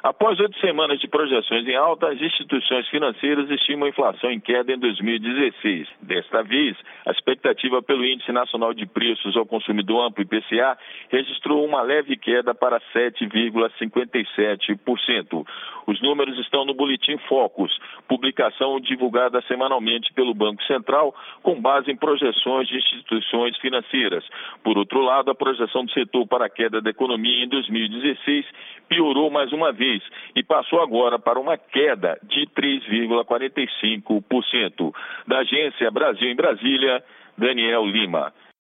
Após 8 semanas de projeções em alta, as instituições financeiras estimam a inflação em queda em 2016. Desta vez, a expectativa pelo Índice Nacional de Preços ao Consumidor Amplo, IPCA, registrou uma leve queda para 7,57%. Os números estão no Boletim Focus, publicação divulgada semanalmente pelo Banco Central, com base em projeções de instituições financeiras. Por outro lado, a projeção do setor para a queda da economia em 2016 piorou mais uma vez e passou agora para uma queda de 3,45%. Da Agência Brasil em Brasília, Daniel Lima.